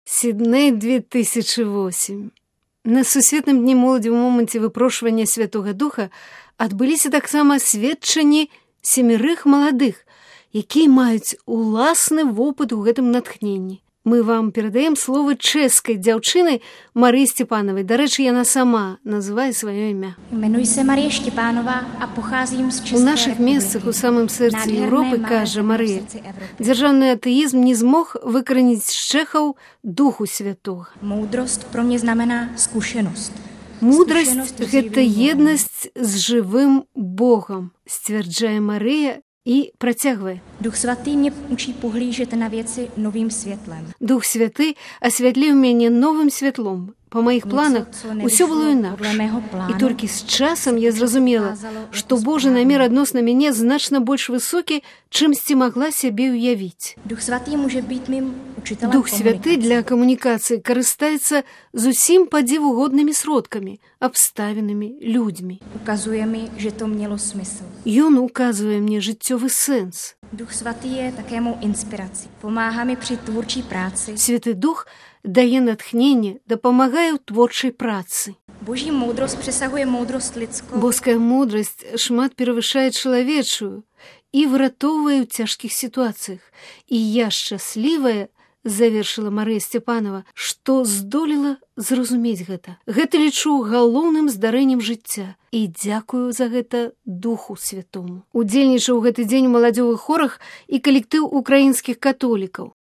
Сідней 2008. На Сусветным дні моладзі ў моманце выпрошвання Святога Духа адбыліся таксама сведчанні 7 маладых, якія маюць уласны вопыт у гэтым натхненні. Мы вам перадаем словы чэшскай дзяўчыны Марыі Сцепановай. Дарэчы, яна сама называе сваё імя. Jmenuji se Marie Štěpánová a pocházím z České У наших месцах, у самым сэрцы Еўропы, кажа Марыя, дзяржаўны атэізм не змог выкараніць з чэхаў Духу Святога. Moudrost pro mě znamená zkušenost. Мудрасць – гэта еднасць з жывым Богом, сцвярджае Марыя і працягвае. Duch svatý mě učí pohlížet na věci novým světlem. Дух Святы асвятліў мяне новым святлом. Па маіх планах усё было інакш. І толькі з часам я зразумела, што Божы намер адносна мяне значна больш высокі, чымсьці магла сябе ўявіць. Duch svatý může být mým učitelem Дух Святы для камунікацыі карыстаецца зусім падзівугоднымі сродкамі, абставінамі, людзьмі. Ukazuje mi, že to mělo smysl. Ён указвае мне жыццёвы сэнс. Duch svatý je také mou inspirací. Pomáhá mi při tvůrčí práci. Святы Дух дае натхненне, дапамагае ў творчай працы. Boží moudrost přesahuje moudrost lidskou. Боская мудрасць шмат перавышае чалавечую і выратоўвае ў цяжкіх сітуацыях. І я шчаслівая, завершыла Марыя Сцепанова, што здолела зразумець гэта. Гэта лічу галоўным здарэннем жыцця. І дзякую за гэта Духу Святому. Удзельнічаў у гэты дзень у маладзёвых хорах і калектыў украінскіх католікаў.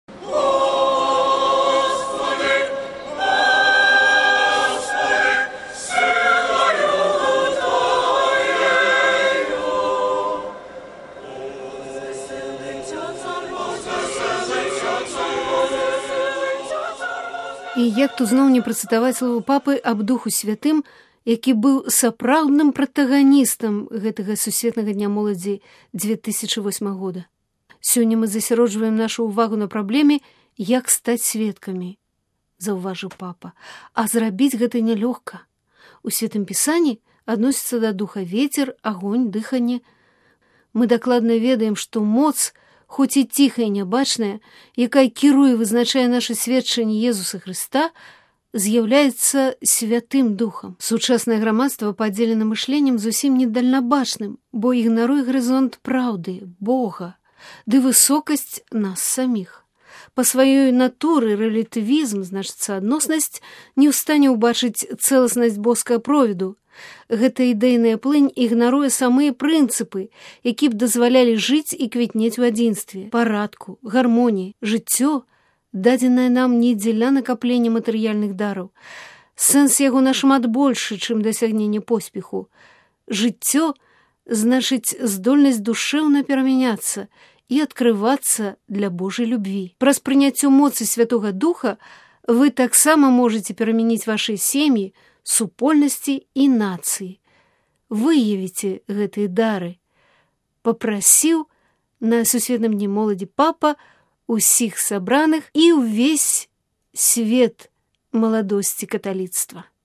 І як тут зноў не працытаваць слову папы аб Духу Святым, які быў сапраўдным пратаганістам гэтага Сусветнага дня моладзі 2008 года. Сёння мы засяроджваем нашу ўвагу на праблеме, як стаць сведкамі, заўважыў папа. А зрабіць гэта нялёгка. У Святым Пісанні адносіцца да духа вецер, агонь, дыханне. Мы дакладна ведаем, што моц, хоць і ціхая і нябачная, якая кіруе, вызначае нашы сведчанні Езуса Хрыста, з'яўляецца Святым Духам. Сучаснае грамадства падзелена мышленнем зусім недальнабачным, бо ігнаруе гарызонт праўды, Бога, ды высокасць нас саміх. Па сваёй натуры рэлятывізм, значыцца адноснасць, не ў стане ўбачыць цэласнасць боскага провіду. Гэта ідэйная плынь ігнаруе самыя прынцыпы, які б дазвалялі жыць і квітнець у адзінстве, парадку, гармоніі. Жыццё, дадзенае нам не дзеля накаплення матэрыяльных дараў. Сэнс яго нашмат большы, чым дасягненне поспеху. Жыццё значыць здольнасць душэўна перамяняцца і адкрывацца для Божай любві. Праз прыняццё моцы Святога Духа вы таксама можаце перамяніць вашыя сем'і, супольнасці і нацыі. Выявіце гэтыя дары. Папрасіў на Сусветным дні моладзі папа усіх сабраных і ўвесь свет маладосці каталіцтва.